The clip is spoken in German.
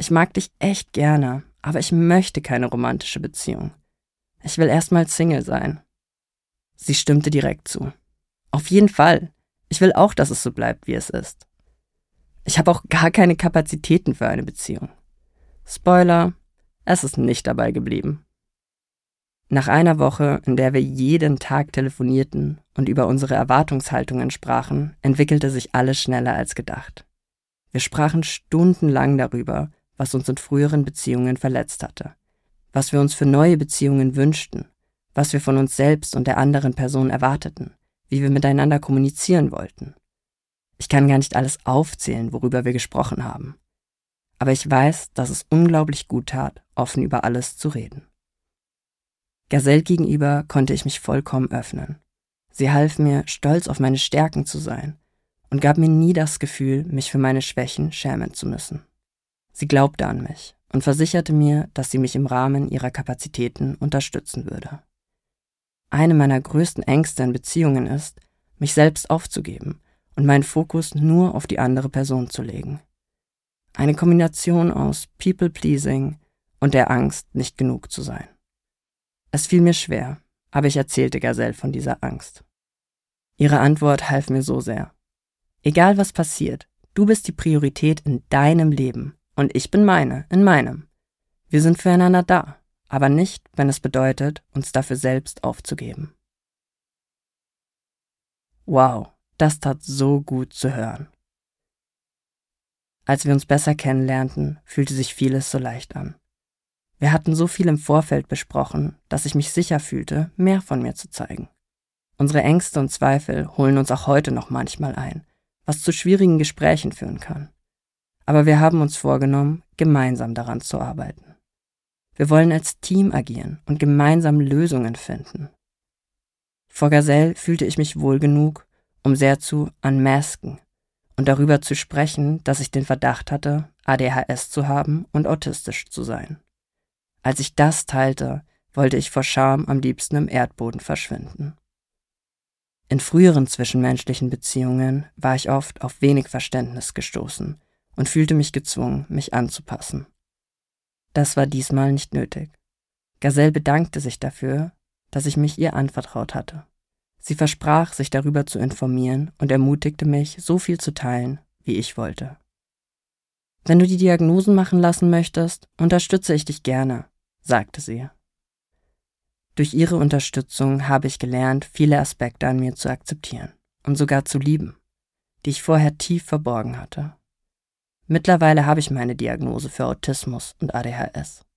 Ich mag dich echt gerne, aber ich möchte keine romantische Beziehung. Ich will erstmal Single sein. Sie stimmte direkt zu. Auf jeden Fall. Ich will auch, dass es so bleibt, wie es ist. Ich habe auch gar keine Kapazitäten für eine Beziehung. Spoiler, es ist nicht dabei geblieben. Nach einer Woche, in der wir jeden Tag telefonierten und über unsere Erwartungshaltungen sprachen, entwickelte sich alles schneller als gedacht. Wir sprachen stundenlang darüber, was uns in früheren Beziehungen verletzt hatte, was wir uns für neue Beziehungen wünschten, was wir von uns selbst und der anderen Person erwarteten, wie wir miteinander kommunizieren wollten. Ich kann gar nicht alles aufzählen, worüber wir gesprochen haben. Aber ich weiß, dass es unglaublich gut tat, offen über alles zu reden. Gazelle gegenüber konnte ich mich vollkommen öffnen. Sie half mir, stolz auf meine Stärken zu sein und gab mir nie das Gefühl, mich für meine Schwächen schämen zu müssen. Sie glaubte an mich und versicherte mir, dass sie mich im Rahmen ihrer Kapazitäten unterstützen würde. Eine meiner größten Ängste in Beziehungen ist, mich selbst aufzugeben und meinen Fokus nur auf die andere Person zu legen. Eine Kombination aus People-Pleasing und der Angst, nicht genug zu sein. Es fiel mir schwer, aber ich erzählte Gazelle von dieser Angst. Ihre Antwort half mir so sehr. Egal was passiert, du bist die Priorität in deinem Leben und ich bin in meinem. Wir sind füreinander da, aber nicht, wenn es bedeutet, uns dafür selbst aufzugeben. Wow, das tat so gut zu hören. Als wir uns besser kennenlernten, fühlte sich vieles so leicht an. Wir hatten so viel im Vorfeld besprochen, dass ich mich sicher fühlte, mehr von mir zu zeigen. Unsere Ängste und Zweifel holen uns auch heute noch manchmal ein, was zu schwierigen Gesprächen führen kann. Aber wir haben uns vorgenommen, gemeinsam daran zu arbeiten. Wir wollen als Team agieren und gemeinsam Lösungen finden. Vor Gazelle fühlte ich mich wohl genug, um sehr zu unmasken und darüber zu sprechen, dass ich den Verdacht hatte, ADHS zu haben und autistisch zu sein. Als ich das teilte, wollte ich vor Scham am liebsten im Erdboden verschwinden. In früheren zwischenmenschlichen Beziehungen war ich oft auf wenig Verständnis gestoßen und fühlte mich gezwungen, mich anzupassen. Das war diesmal nicht nötig. Gazelle bedankte sich dafür, dass ich mich ihr anvertraut hatte. Sie versprach, sich darüber zu informieren und ermutigte mich, so viel zu teilen, wie ich wollte. Wenn du die Diagnosen machen lassen möchtest, unterstütze ich dich gerne, sagte sie. Durch ihre Unterstützung habe ich gelernt, viele Aspekte an mir zu akzeptieren und sogar zu lieben, die ich vorher tief verborgen hatte. Mittlerweile habe ich meine Diagnose für Autismus und ADHS.